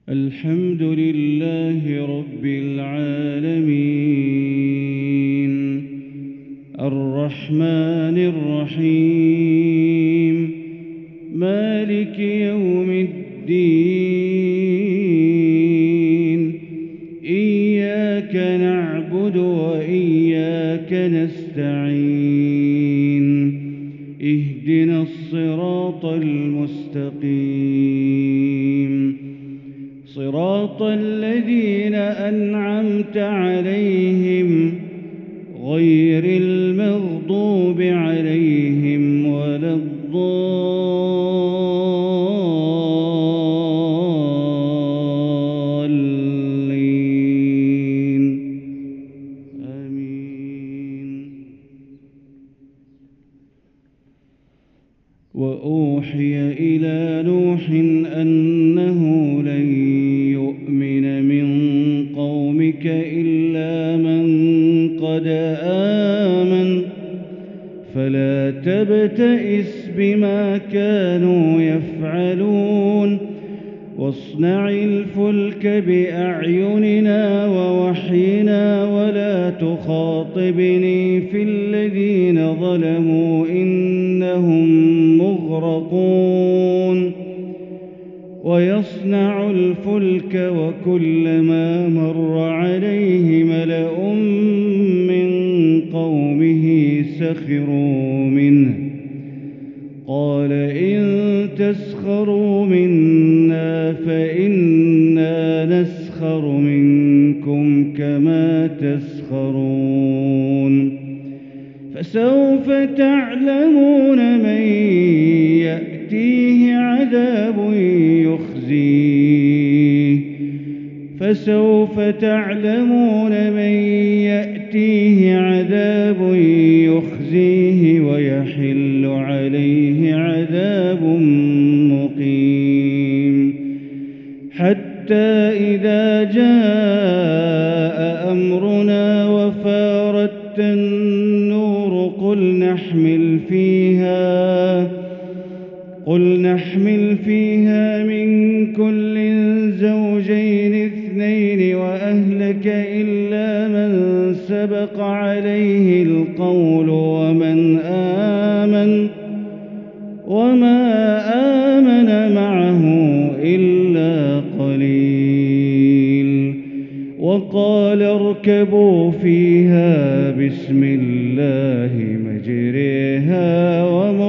الحمد لله رب العالمين الرحمن الرحيم مالك يوم الدين إياك نعبد وإياك نستعين اهدنا الصراط المستقيم صراط الذين أنعمت عليهم غير المغضوب عليهم ولا الضالين آمين. وأوحي إلى نوح أنه لن يؤمن من قومك إلا من قد آمن فلا تبتئس بما كانوا يفعلون واصنع الفلك بأعيننا ووحينا ولا تخاطبني في الذين ظلموا إنهم مغرقون ويصنع الفلك وكلما مر عليه ملأ من قومه سخروا منه قال إن تسخروا منا فإنا نسخر منكم كما تسخرون فسوف تعلمون من يأتيه عذاب يخزيه فسوف تعلمون من يأتيه عذاب يخزيه ويحل عليه عذاب مقيم حتى إذا جاء أمرنا وفارت النور قل نحمل فيها من كل زوجين اثنين وأهلك إلا من سبق عليه القول وما آمن معه إلا قليل وقال اركبوا فيها بسم الله مجريها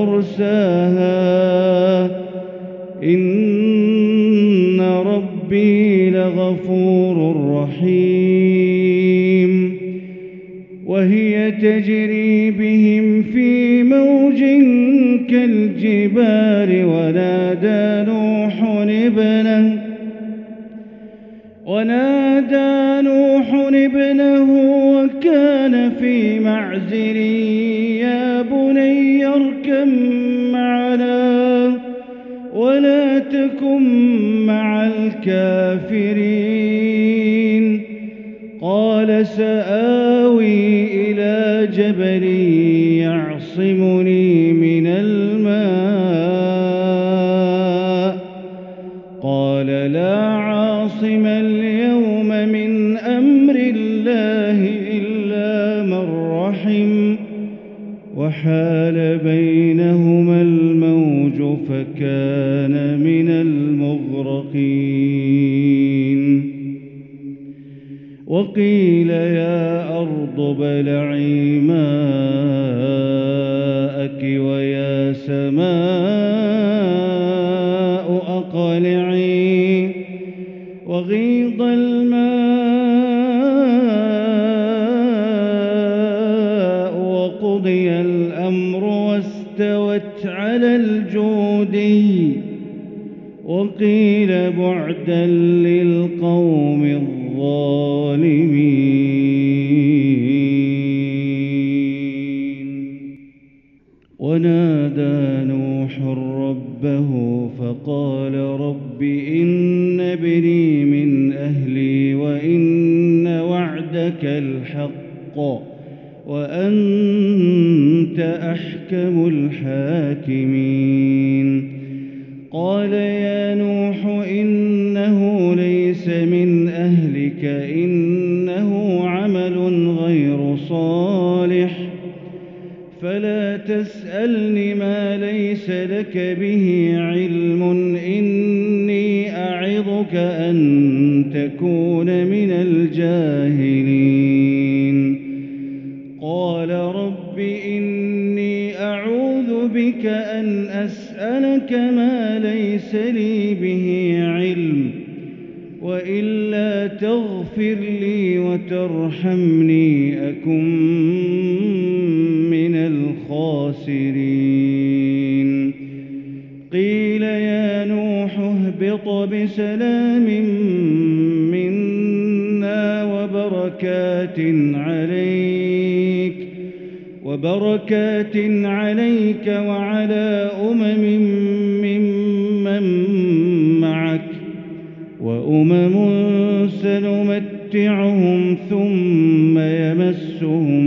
ومرساها إن ربي لغفور رحيم وهي تجري بهم في موج كالجبال ونادى نوح ابنه وكان في معزل يا بني اركب معنا ولا تكن مع الكافرين قال سآوي إلى جبل يعصمني من الماء قال لا عاصم اليوم من أمر الله إلا من رحم وحال بينهما الموج فكان من المغرقين وقيل يا أرض ابلعي ماءك ويا سماء أقلعي وغيض الماء وقضي الأمر واستوت على الجودي وقيل بعدا للقوم الظالمين ونادى نوح ربه فقال رب إن ابني من أهلي وإن وعدك الحق وأنت أحكم الحاكمين قال يا نوح إنه ليس ليس من أهلك إنه عمل غير صالح فلا تسألني ما ليس لك به علم إني أعظك أن تكون من الجاهلين قال رب إني أعوذ بك أن أسألك ما ليس لي به علم وإلا تغفر لي وترحمني أكن من الخاسرين قيل يا نوح اهبط بسلام منا وبركات عليك وعلى ممن معك وأمم سنمتعهم ثم يمسهم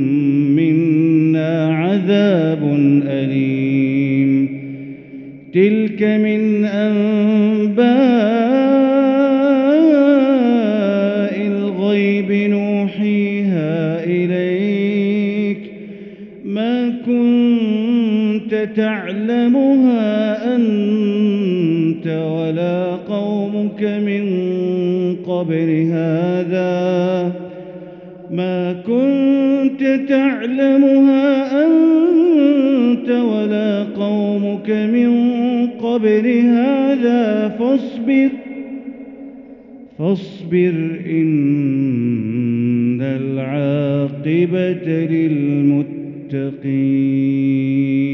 منا عذاب أليم تلك من أنباء الغيب نوحيها إليك ما كنت تعلمها أنت ولا قومك من قبل هذا فاصبر إن العاقبة للمتقين.